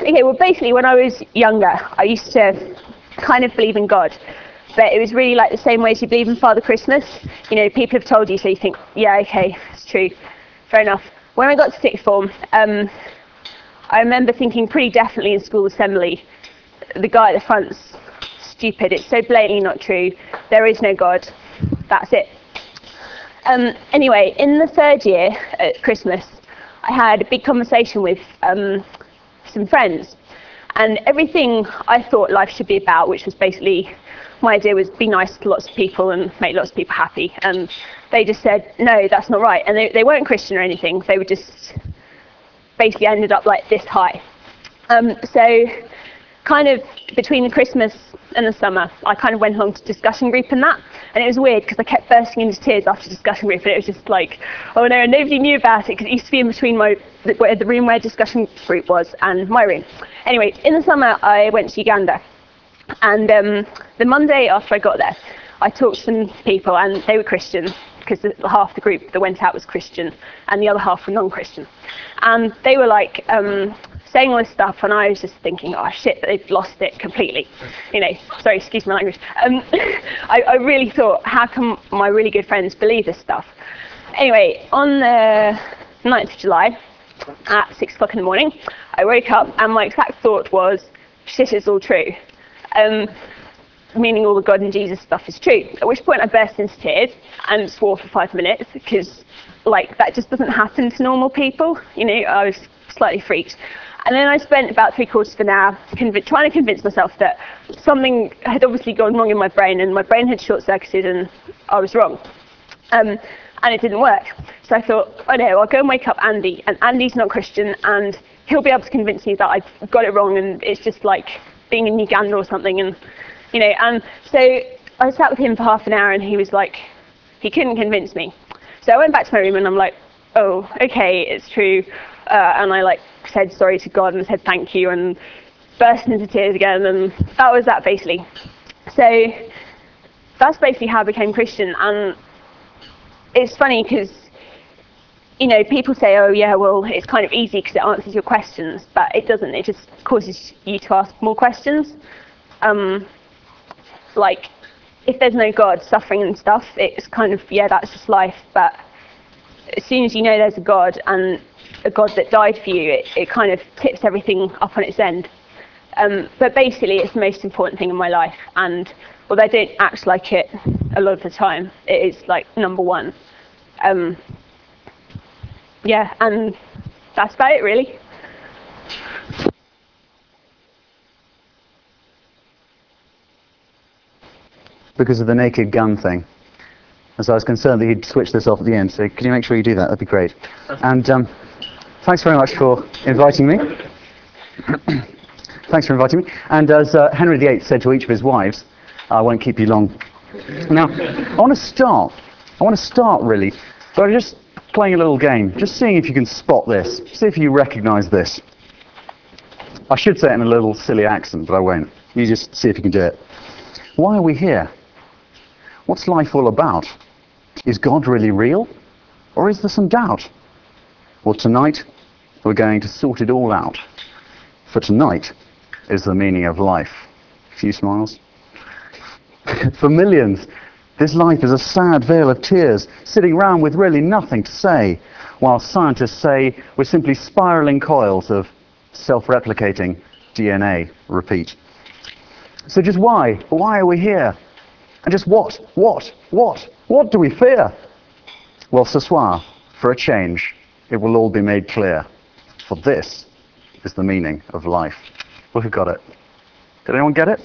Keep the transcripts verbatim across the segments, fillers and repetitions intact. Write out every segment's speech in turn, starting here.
okay, well, basically, when I was younger, I used to kind of believe in God. But it was really like the same way as you believe in Father Christmas. You know, people have told you, so you think, yeah, okay, it's true. Fair enough. When I got to sixth form, um, I remember thinking pretty definitely in school assembly, the guy at the front's stupid. It's so blatantly not true. There is no God. That's it. Um, anyway, in the third year at Christmas, I had a big conversation with um, some friends. And everything I thought life should be about, which was basically, my idea was be nice to lots of people and make lots of people happy. And they just said, no, that's not right. And they, they weren't Christian or anything. They were just basically ended up like this high. Um, so kind of between the Christmas and the summer, I kind of went along to discussion group and that. And it was weird because I kept bursting into tears after discussion group. And it was just like, oh no, and nobody knew about it because it used to be in between my the, where the room where discussion group was and my room. Anyway, in the summer, I went to Uganda. And um, the Monday after I got there, I talked to some people and they were Christian because half the group that went out was Christian and the other half were non-Christian. And they were like um, saying all this stuff and I was just thinking, oh shit, they've lost it completely. You know, sorry, excuse my language. Um, I, I really thought, how can my really good friends believe this stuff? Anyway, on the ninth of July at six o'clock in the morning, I woke up and my exact thought was, shit, it's all true. Um, meaning all the God and Jesus stuff is true. At which point I burst into tears and swore for five minutes because, like, that just doesn't happen to normal people. You know, I was slightly freaked. And then I spent about three quarters of an hour conv- trying to convince myself that something had obviously gone wrong in my brain and my brain had short-circuited and I was wrong. Um, and it didn't work. So I thought, oh no, I'll go and wake up Andy. And Andy's not Christian and he'll be able to convince me that I've got it wrong and it's just like being in Uganda or something. And you know, and so I sat with him for half an hour and he was like, he couldn't convince me. So I went back to my room and I'm like, oh, okay, it's true. Uh, and I like said sorry to God and said thank you and burst into tears again. And that was that basically. So that's basically how I became Christian. And it's funny because, you know, people say, oh yeah, well, it's kind of easy because it answers your questions, but it doesn't. It just causes you to ask more questions. Um, Like, if there's no God, suffering and stuff, it's kind of, yeah, that's just life. But as soon as you know there's a God and a God that died for you, it, it kind of tips everything up on its end. Um, but basically, it's the most important thing in my life. And although I don't act like it a lot of the time, it is like number one. Um, yeah, and that's about it, really. Because of the naked gun thing. And so I was concerned that he'd switch this off at the end, so can you make sure you do that? That'd be great. And um, thanks very much for inviting me. Thanks for inviting me. And as uh, Henry the Eighth said to each of his wives, I won't keep you long. Now, I want to start, I want to start really, by just playing a little game, just seeing if you can spot this, see if you recognise this. I should say it in a little silly accent, but I won't. You just see if you can do it. Why are we here? What's life all about? Is God really real? Or is there some doubt? Well, tonight, we're going to sort it all out. For tonight is the meaning of life. A few smiles. For millions, this life is a sad veil of tears, sitting round with really nothing to say, while scientists say we're simply spiraling coils of self-replicating D N A. Repeat. So just why? Why are we here? And just what? What? What? What do we fear? Well, ce soir, for a change, it will all be made clear. For this is the meaning of life. Well, who got it? Did anyone get it?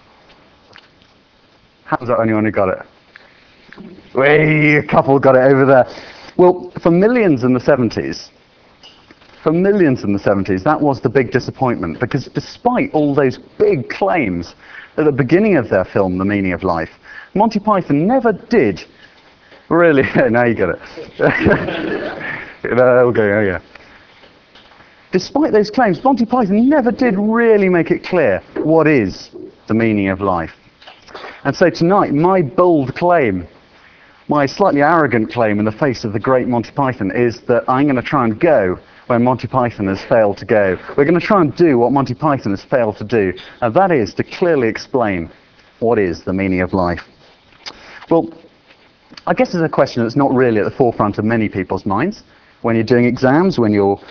Hands up, anyone who got it? Way, a couple got it over there. Well, for millions in the seventies, for millions in the seventies, that was the big disappointment, because despite all those big claims at the beginning of their film, The Meaning of Life, Monty Python never did really... Now you get it. Okay, oh yeah. Despite those claims, Monty Python never did really make it clear what is the meaning of life. And so tonight, my bold claim, my slightly arrogant claim in the face of the great Monty Python, is that I'm going to try and go where Monty Python has failed to go. We're going to try and do what Monty Python has failed to do, and that is to clearly explain what is the meaning of life. Well, I guess it's a question that's not really at the forefront of many people's minds when you're doing exams, when you're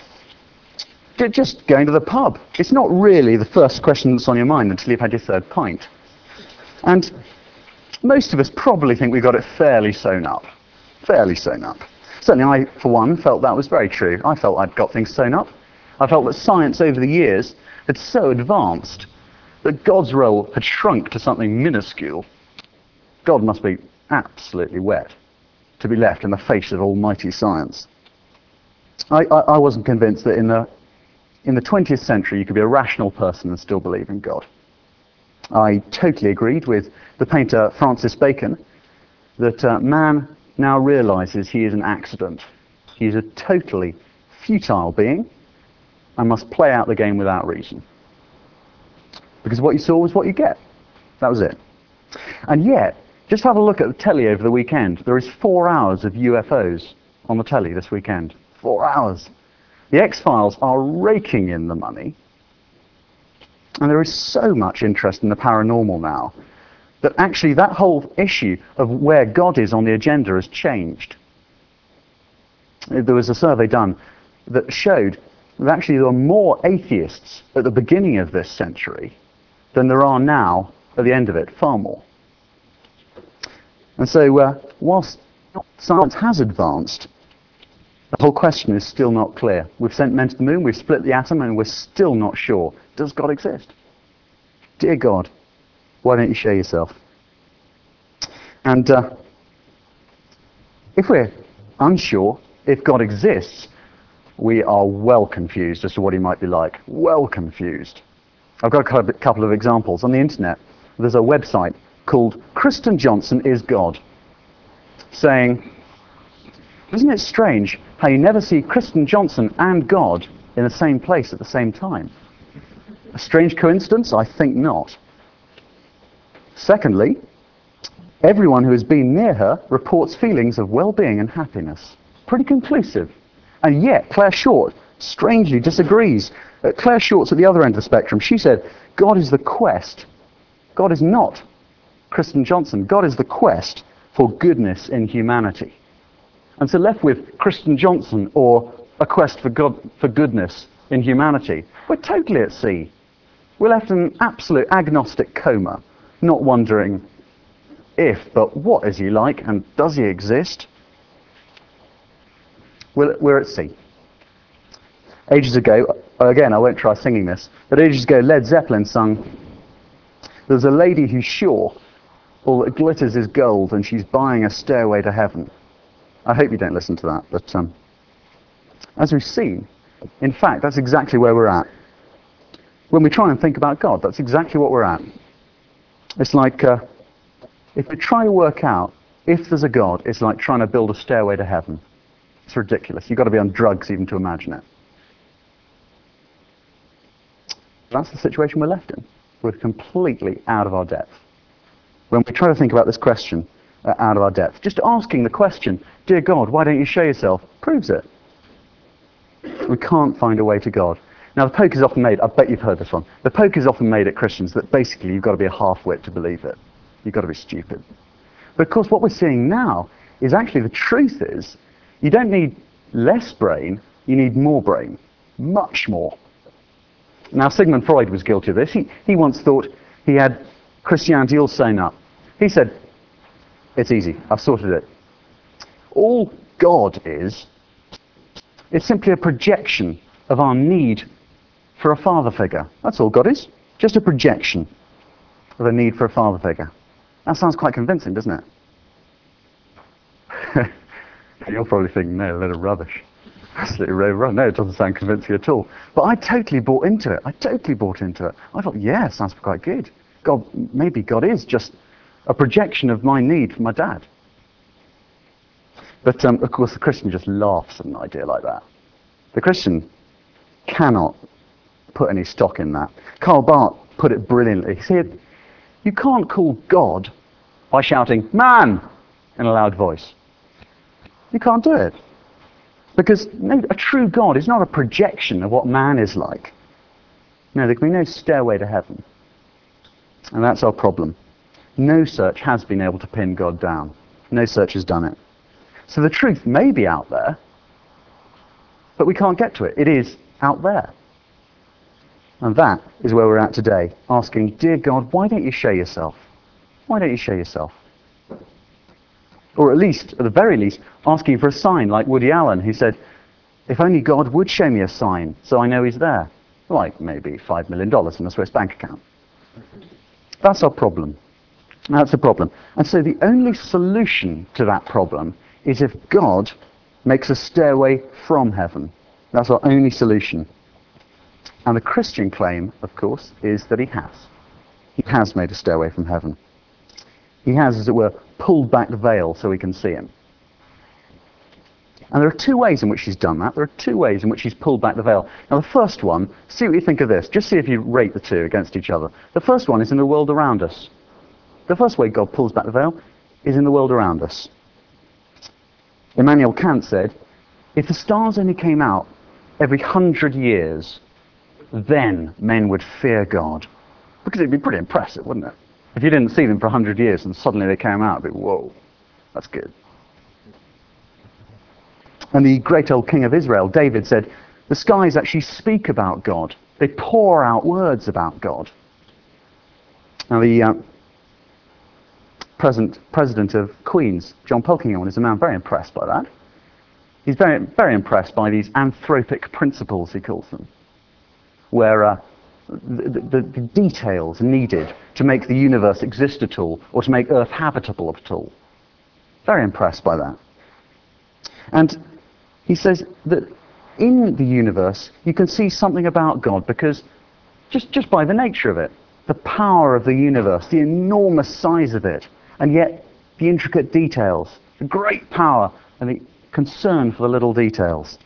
just going to the pub. It's not really the first question that's on your mind until you've had your third pint. And most of us probably think we've got it fairly sewn up. Fairly sewn up. Certainly I, for one, felt that was very true. I felt I'd got things sewn up. I felt that science over the years had so advanced that God's role had shrunk to something minuscule. God must be absolutely wet to be left in the face of almighty science. I, I, I wasn't convinced that in the, in the twentieth century you could be a rational person and still believe in God. I totally agreed with the painter Francis Bacon that uh, man now realizes he is an accident. He is a totally futile being and must play out the game without reason. Because what you saw was what you get. That was it. And yet, just have a look at the telly over the weekend. There is four hours of U F Os on the telly this weekend. Four hours. The X-Files are raking in the money. And there is so much interest in the paranormal now that actually that whole issue of where God is on the agenda has changed. There was a survey done that showed that actually there were more atheists at the beginning of this century than there are now at the end of it, far more. And so uh, whilst science has advanced, the whole question is still not clear. We've sent men to the moon, we've split the atom, and we're still not sure. Does God exist? Dear God, why don't you show yourself? And uh, if we're unsure if God exists, we are well confused as to what he might be like. Well confused. I've got a couple of examples. On the internet, there's a website called Kristen Johnson is God, saying, isn't it strange how you never see Kristen Johnson and God in the same place at the same time? A strange coincidence? I think not. Secondly, everyone who has been near her reports feelings of well-being and happiness. Pretty conclusive. And yet, Claire Short strangely disagrees. Uh, Claire Short's at the other end of the spectrum. She said, God is the quest. God is not Kristen Johnson. God is the quest for goodness in humanity. And so left with Kristen Johnson or a quest for God, for goodness in humanity, we're totally at sea. We're left in an absolute agnostic coma, not wondering if, but what is he like and does he exist? We're, we're at sea. Ages ago, again, I won't try singing this, but ages ago Led Zeppelin sung, there's a lady who's sure all that glitters is gold and she's buying a stairway to heaven. I hope you don't listen to that, but um, as we've seen, in fact, that's exactly where we're at. When we try and think about God, that's exactly what we're at. It's like, uh, if we try to work out if there's a God, it's like trying to build a stairway to heaven. It's ridiculous. You've got to be on drugs even to imagine it. That's the situation we're left in. We're completely out of our depth. When we try to think about this question uh, out of our depth, just asking the question, dear God, why don't you show yourself, proves it. We can't find a way to God. Now, the poke is often made, I bet you've heard this one, the poke is often made at Christians that basically you've got to be a half-wit to believe it. You've got to be stupid. But of course, what we're seeing now is actually the truth is you don't need less brain, you need more brain. Much more. Now, Sigmund Freud was guilty of this. He, he once thought he had Christianity all sewn up. He said, it's easy, I've sorted it. All God is, it's simply a projection of our need for a father figure. That's all God is. Just a projection of a need for a father figure. That sounds quite convincing, doesn't it? You're probably thinking, no, a load of rubbish. Absolutely rubbish. No, it doesn't sound convincing at all. But I totally bought into it. I totally bought into it. I thought, yeah, sounds quite good. God, maybe God is just a projection of my need for my dad. But um, of course, the Christian just laughs at an idea like that. The Christian cannot put any stock in that. Karl Barth put it brilliantly. He said, you can't call God by shouting, man, in a loud voice. You can't do it. Because no, a true God is not a projection of what man is like. No, there can be no stairway to heaven. And that's our problem. No search has been able to pin God down. No search has done it. So the truth may be out there, but we can't get to it. It is out there. And that is where we're at today, asking, dear God, why don't you show yourself? Why don't you show yourself? Or at least, at the very least, asking for a sign, like Woody Allen, who said, if only God would show me a sign so I know he's there. Like maybe five million dollars in a Swiss bank account. That's our problem. That's the problem. And so the only solution to that problem is if God makes a stairway from heaven. That's our only solution. And the Christian claim, of course, is that he has. He has made a stairway from heaven. He has, as it were, pulled back the veil so we can see him. And there are two ways in which he's done that. There are two ways in which he's pulled back the veil. Now, the first one, see what you think of this. Just see if you rate the two against each other. The first one is in the world around us. The first way God pulls back the veil is in the world around us. Immanuel Kant said, if the stars only came out every hundred years, then men would fear God. Because it'd be pretty impressive, wouldn't it? If you didn't see them for a hundred years and suddenly they came out, it'd be, whoa, that's good. And the great old king of Israel, David, said, the skies actually speak about God. They pour out words about God. Now, the uh, present president of Queen's, John Polkinghorne, is a man very impressed by that. He's very, very impressed by these anthropic principles, he calls them, where uh, the, the, the details needed to make the universe exist at all, or to make Earth habitable at all. Very impressed by that. And he says that in the universe you can see something about God, because just, just by the nature of it, the power of the universe, the enormous size of it, and yet the intricate details, the great power and the concern for the little details.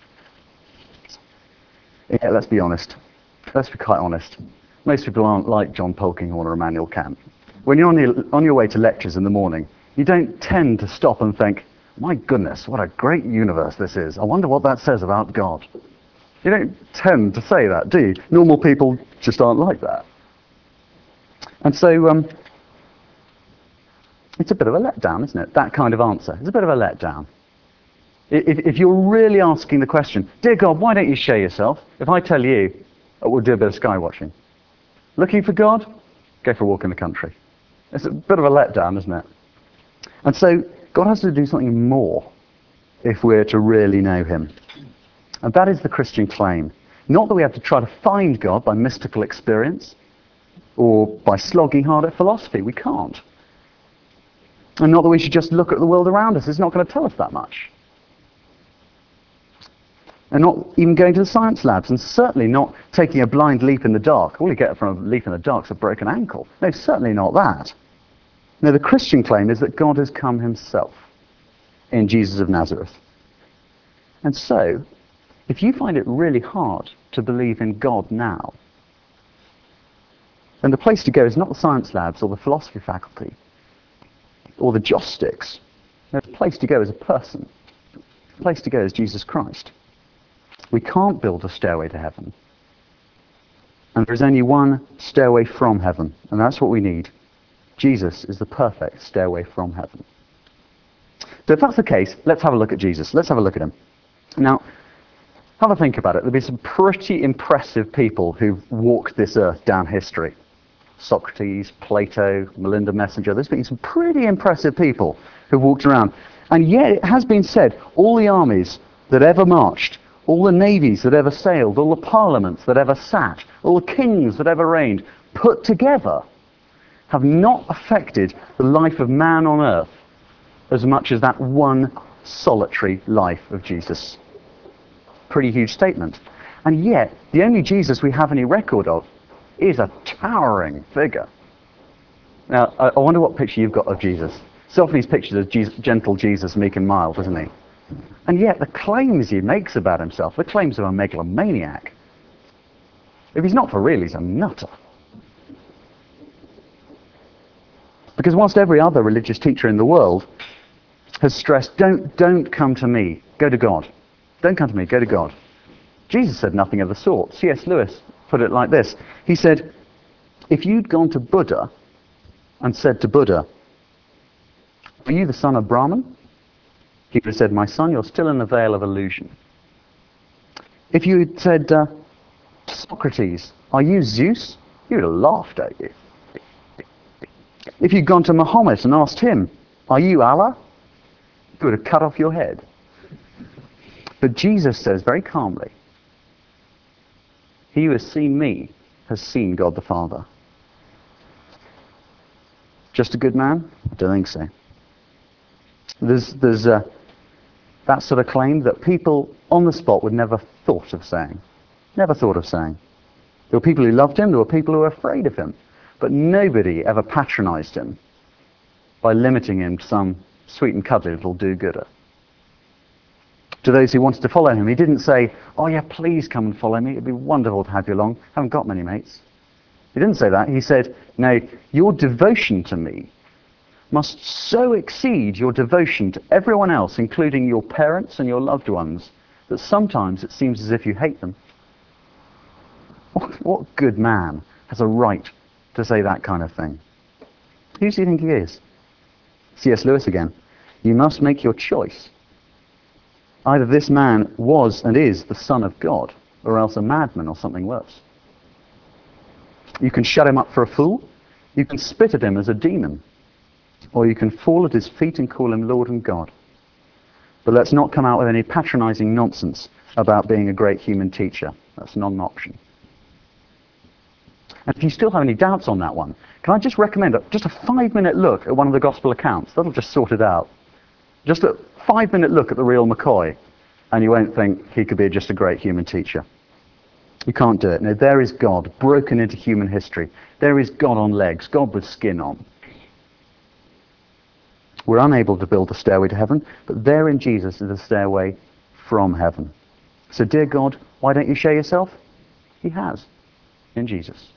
Yeah, let's be honest. Let's be quite honest. Most people aren't like John Polkinghorne or Immanuel Kant. When you're on your, on your way to lectures in the morning, you don't tend to stop and think, my goodness, what a great universe this is. I wonder what that says about God. You don't tend to say that, do you? Normal people just aren't like that. And so um, it's a bit of a letdown, isn't it? That kind of answer. It's a bit of a letdown. If, if you're really asking the question, dear God, why don't you show yourself? If I tell you, oh, we'll do a bit of sky watching. Looking for God? Go for a walk in the country. It's a bit of a letdown, isn't it? And so God has to do something more if we're to really know him. And that is the Christian claim. Not that we have to try to find God by mystical experience or by slogging hard at philosophy. We can't. And not that we should just look at the world around us. It's not going to tell us that much. And not even going to the science labs, and certainly not taking a blind leap in the dark. All you get from a leap in the dark is a broken ankle. No, certainly not that. No, the Christian claim is that God has come himself in Jesus of Nazareth. And so, if you find it really hard to believe in God now, then the place to go is not the science labs or the philosophy faculty or the joss sticks. No, the place to go is a person. The place to go is Jesus Christ. We can't build a stairway to heaven. And there is only one stairway from heaven, and that's what we need. Jesus is the perfect stairway from heaven. So if that's the case, let's have a look at Jesus. Let's have a look at him. Now, have a think about it. There'll be some pretty impressive people who've walked this earth down history. Socrates, Plato, Melinda Messenger. There's been some pretty impressive people who've walked around. And yet it has been said, all the armies that ever marched, all the navies that ever sailed, all the parliaments that ever sat, all the kings that ever reigned, put together, have not affected the life of man on earth as much as that one solitary life of Jesus. Pretty huge statement. And yet, the only Jesus we have any record of is a towering figure. Now, I, I wonder what picture you've got of Jesus. So often he's pictured as Jesus, gentle Jesus, meek and mild, isn't he? And yet, the claims he makes about himself, the claims of a megalomaniac. If he's not for real, he's a nutter. Because whilst every other religious teacher in the world has stressed, don't, don't come to me, go to God. Don't come to me, go to God. Jesus said nothing of the sort. C S Lewis put it like this. He said, if you'd gone to Buddha and said to Buddha, are you the son of Brahman? He would have said, my son, you're still in the veil of illusion. If you had said, uh, Socrates, are you Zeus? He would have laughed at you. If you'd gone to Muhammad and asked him, are you Allah? He would have cut off your head. But Jesus says very calmly, he who has seen me has seen God the Father. Just a good man? I don't think so. There's, there's uh, that sort of claim that people on the spot would never thought of saying. Never thought of saying. There were people who loved him, there were people who were afraid of him. But nobody ever patronized him by limiting him to some sweet and cuddly little do-gooder. To those who wanted to follow him, he didn't say, oh yeah, please come and follow me, it'd be wonderful to have you along. I haven't got many mates. He didn't say that. He said, no, your devotion to me must so exceed your devotion to everyone else, including your parents and your loved ones, that sometimes it seems as if you hate them. What, what good man has a right to say that kind of thing? Who do you think he is? C S Lewis again. You must make your choice. Either this man was and is the Son of God, or else a madman or something worse. You can shut him up for a fool, you can spit at him as a demon, or you can fall at his feet and call him Lord and God. But let's not come out with any patronizing nonsense about being a great human teacher. That's not an option. And if you still have any doubts on that one, can I just recommend just a five-minute look at one of the Gospel accounts? That'll just sort it out. Just a five-minute look at the real McCoy, and you won't think he could be just a great human teacher. You can't do it. No, there is God, broken into human history. There is God on legs, God with skin on. We're unable to build a stairway to heaven, but there in Jesus is a stairway from heaven. So, dear God, why don't you show yourself? He has, in Jesus.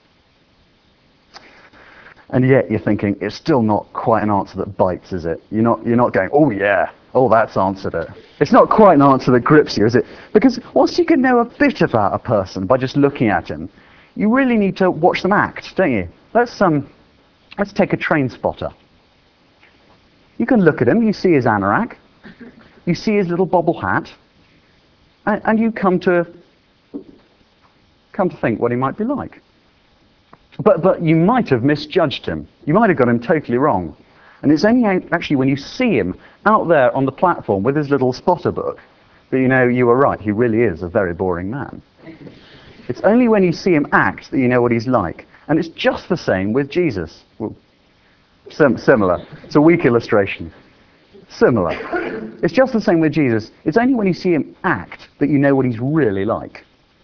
And yet you're thinking, it's still not quite an answer that bites, is it? You're not, you're not going, oh yeah, oh that's answered it. It's not quite an answer that grips you, is it? Because once you can know a bit about a person by just looking at him, you really need to watch them act, don't you? Let's, um, let's take a train spotter. You can look at him, you see his anorak, you see his little bobble hat, and, and you come to, come to think what he might be like. But, but you might have misjudged him. You might have got him totally wrong. And it's only actually when you see him out there on the platform with his little spotter book that you know you were right. He really is a very boring man. It's only when you see him act that you know what he's like. And it's just the same with Jesus. Well, sim- similar. It's a weak illustration. Similar. It's just the same with Jesus. It's only when you see him act that you know what he's really like.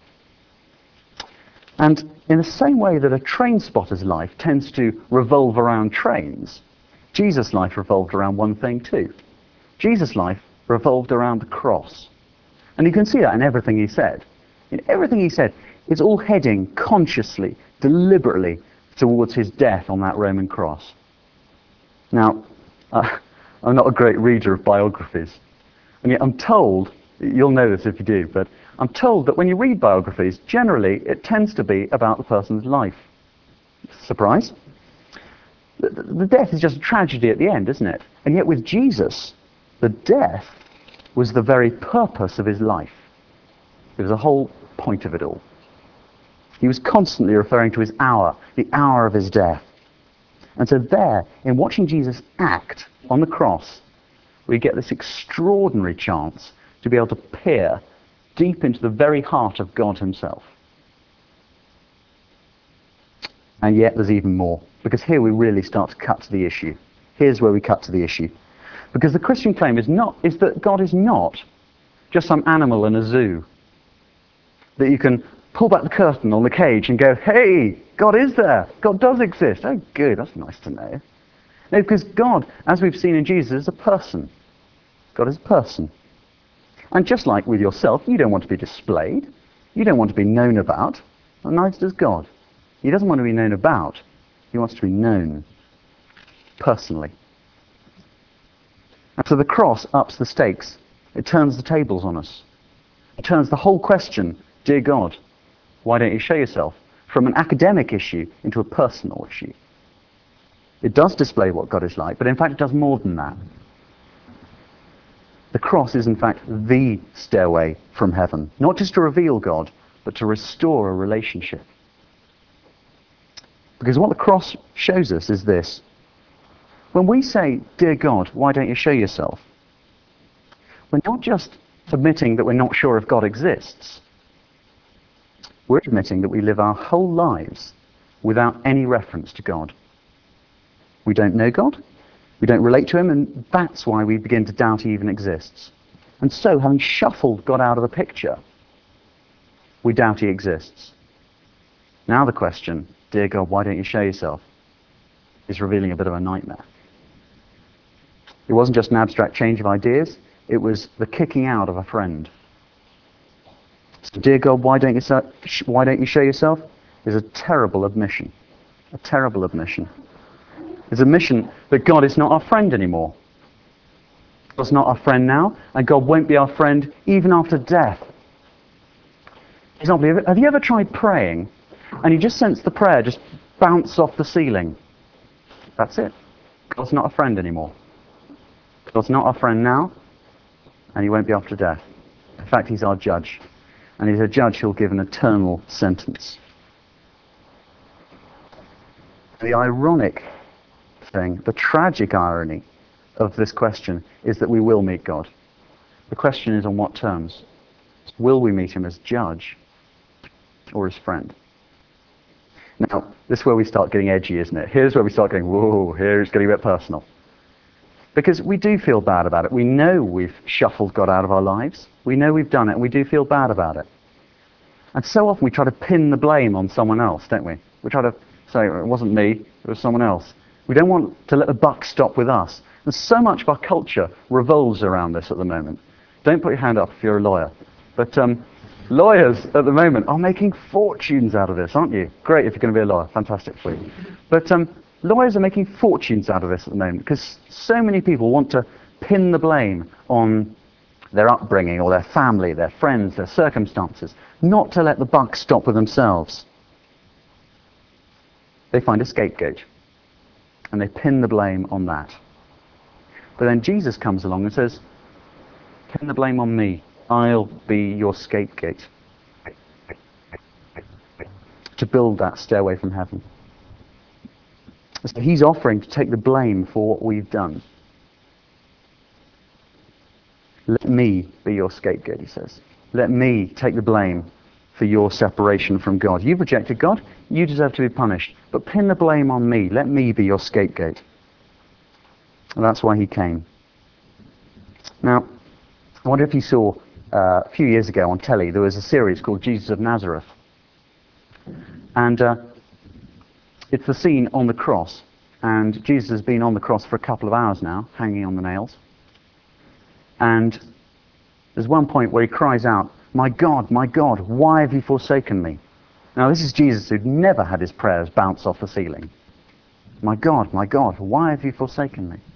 And in the same way that a train spotter's life tends to revolve around trains, Jesus' life revolved around one thing too. Jesus' life revolved around the cross. And you can see that in everything he said. In everything he said, it's all heading consciously, deliberately towards his death on that Roman cross. Now, uh, I'm not a great reader of biographies. And yet I'm told, you'll know this if you do, but I'm told that when you read biographies, generally it tends to be about the person's life. Surprise? The, the death is just a tragedy at the end, isn't it? And yet with Jesus, the death was the very purpose of his life. It was the whole point of it all. He was constantly referring to his hour, the hour of his death. And so there, in watching Jesus act on the cross, we get this extraordinary chance to be able to peer deep into the very heart of God himself. And yet there's even more, because here we really start to cut to the issue. Here's where we cut to the issue. Because the Christian claim is not is that God is not just some animal in a zoo that you can pull back the curtain on the cage and go, hey, God is there. God does exist. Oh, good, that's nice to know. No, because God, as we've seen in Jesus, is a person. God is a person. And just like with yourself, you don't want to be displayed. You don't want to be known about. And neither does God. He doesn't want to be known about. He wants to be known personally. And so the cross ups the stakes. It turns the tables on us. It turns the whole question, dear God, why don't you show yourself, from an academic issue into a personal issue. It does display what God is like, but in fact it does more than that. The cross is in fact the stairway from heaven, not just to reveal God, but to restore a relationship. Because what the cross shows us is this. When we say, dear God, why don't you show yourself? We're not just admitting that we're not sure if God exists. We're admitting that we live our whole lives without any reference to God. We don't know God, we don't relate to him, and that's why we begin to doubt he even exists. And so, having shuffled God out of the picture, we doubt he exists. Now the question, dear God, why don't you show yourself, is revealing a bit of a nightmare. It wasn't just an abstract change of ideas, it was the kicking out of a friend. So, dear God, why don't you, so, why don't you show yourself, is a terrible admission. A terrible admission. It's a admission that God is not our friend anymore. God's not our friend now, and God won't be our friend even after death. For example, have you ever tried praying, and you just sense the prayer just bounce off the ceiling? That's it. God's not a friend anymore. God's not our friend now, and he won't be after death. In fact, he's our judge. And he's a judge who'll give an eternal sentence. The ironic thing, the tragic irony of this question is that we will meet God. The question is on what terms? Will we meet him as judge or as friend? Now, this is where we start getting edgy, isn't it? Here's where we start going, whoa, here it's getting a bit personal. Because we do feel bad about it. We know we've shuffled God out of our lives. We know we've done it, and we do feel bad about it. And so often we try to pin the blame on someone else, don't we? We try to say, it wasn't me, it was someone else. We don't want to let the buck stop with us. And so much of our culture revolves around this at the moment. Don't put your hand up if you're a lawyer. But um, lawyers at the moment are making fortunes out of this, aren't you? Great if you're going to be a lawyer. Fantastic for you. But um, lawyers are making fortunes out of this at the moment because so many people want to pin the blame on their upbringing or their family, their friends, their circumstances, not to let the buck stop with themselves. They find a scapegoat and they pin the blame on that. But then Jesus comes along and says, pin the blame on me. I'll be your scapegoat. To build that stairway from heaven. So he's offering to take the blame for what we've done. Let me be your scapegoat, he says. Let me take the blame for your separation from God. You've rejected God, you deserve to be punished. But pin the blame on me. Let me be your scapegoat. And that's why he came. Now, I wonder if you saw uh, a few years ago on telly, there was a series called Jesus of Nazareth. And uh, it's the scene on the cross. And Jesus has been on the cross for a couple of hours now, hanging on the nails. And there's one point where he cries out, my God, my God, why have you forsaken me? Now this is Jesus who'd never had his prayers bounce off the ceiling. My God, my God, why have you forsaken me?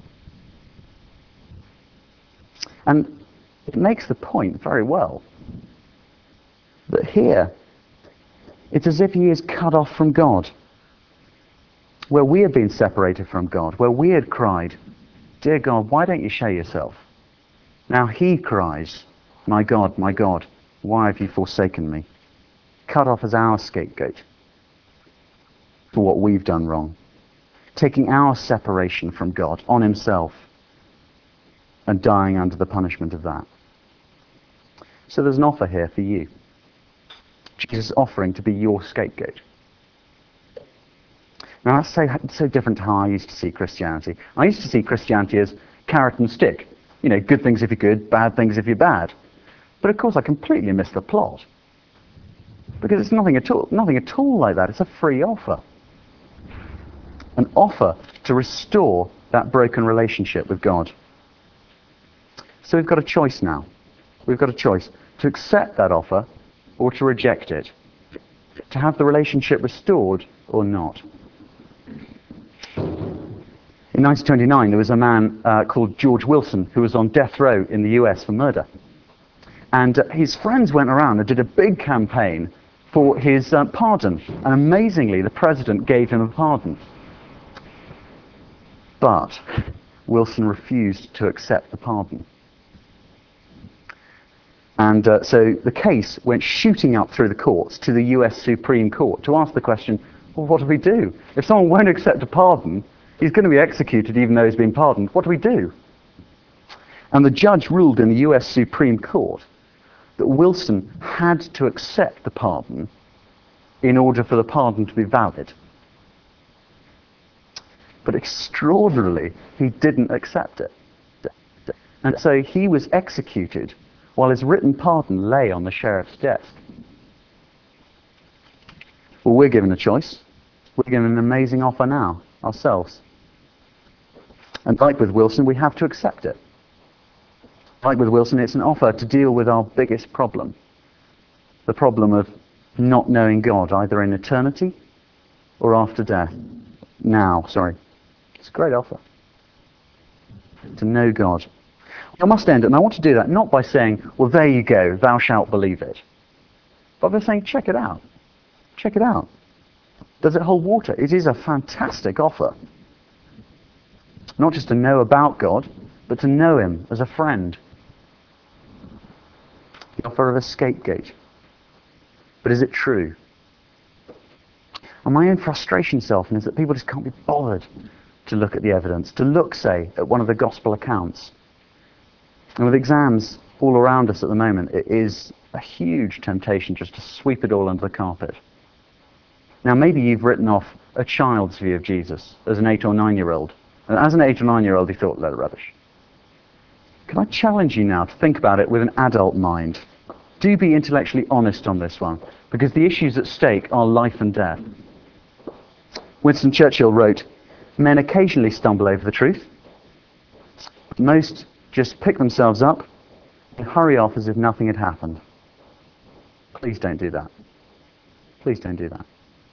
And it makes the point very well that here it's as if he is cut off from God. Where we had been separated from God, where we had cried, dear God, why don't you show yourself? Now he cries, my God, my God, why have you forsaken me? Cut off as our scapegoat for what we've done wrong. Taking our separation from God on himself and dying under the punishment of that. So there's an offer here for you. Jesus is offering to be your scapegoat. Now that's so, so different to how I used to see Christianity. I used to see Christianity as carrot and stick. You know, good things if you're good, bad things if you're bad. But of course I completely missed the plot. Because it's nothing at all, nothing at all like that. It's a free offer. An offer to restore that broken relationship with God. So we've got a choice now. We've got a choice to accept that offer or to reject it. To have the relationship restored or not. In nineteen twenty-nine, there was a man uh, called George Wilson who was on death row in the U S for murder. And uh, his friends went around and did a big campaign for his uh, pardon. And amazingly, the president gave him a pardon. But Wilson refused to accept the pardon. And uh, so the case went shooting up through the courts to the U S Supreme Court to ask the question, well, what do we do? If someone won't accept a pardon, he's going to be executed even though he's been pardoned. What do we do? And the judge ruled in the U S Supreme Court that Wilson had to accept the pardon in order for the pardon to be valid. But extraordinarily, he didn't accept it. And so he was executed while his written pardon lay on the sheriff's desk. Well, we're given a choice. We're given an amazing offer now, ourselves. And like with Wilson, we have to accept it. Like with Wilson, it's an offer to deal with our biggest problem. The problem of not knowing God, either in eternity or after death. Now, sorry. It's a great offer. To know God. I must end it, and I want to do that not by saying, well, there you go, thou shalt believe it. But by saying, check it out. Check it out. Does it hold water? It is a fantastic offer. Not just to know about God, but to know him as a friend. The offer of a scapegoat. But is it true? And my own frustration so often is that people just can't be bothered to look at the evidence, to look, say, at one of the gospel accounts. And with exams all around us at the moment, it is a huge temptation just to sweep it all under the carpet. Now, maybe you've written off a child's view of Jesus as an eight or nine-year-old. And as an eight or nine-year-old, you thought, load of rubbish. Can I challenge you now to think about it with an adult mind? Do be intellectually honest on this one, because the issues at stake are life and death. Winston Churchill wrote, men occasionally stumble over the truth. Most just pick themselves up and hurry off as if nothing had happened. Please don't do that. Please don't do that.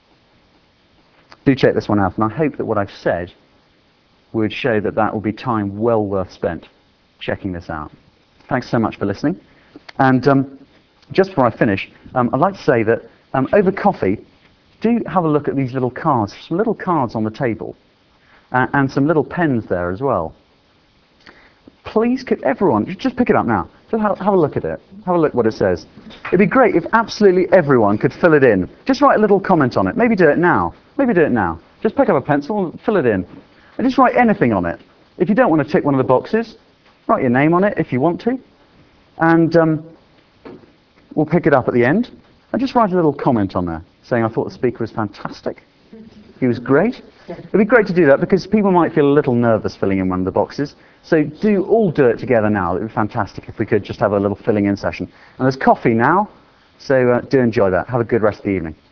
Do check this one out, and I hope that what I've said would show that that will be time well worth spent checking this out. Thanks so much for listening. And um, just before I finish, um, I'd like to say that um, over coffee, do have a look at these little cards, some little cards on the table, uh, and some little pens there as well. Please, could everyone, just pick it up now. Just have, have a look at it. Have a look what it says. It'd be great if absolutely everyone could fill it in. Just write a little comment on it. Maybe do it now. Maybe do it now. Just pick up a pencil and fill it in. And just write anything on it. If you don't want to tick one of the boxes, write your name on it if you want to. And um, we'll pick it up at the end. And just write a little comment on there, saying I thought the speaker was fantastic. He was great. It'd be great to do that because people might feel a little nervous filling in one of the boxes. So do all do it together now. It would be fantastic if we could just have a little filling in session. And there's coffee now, so uh, do enjoy that. Have a good rest of the evening.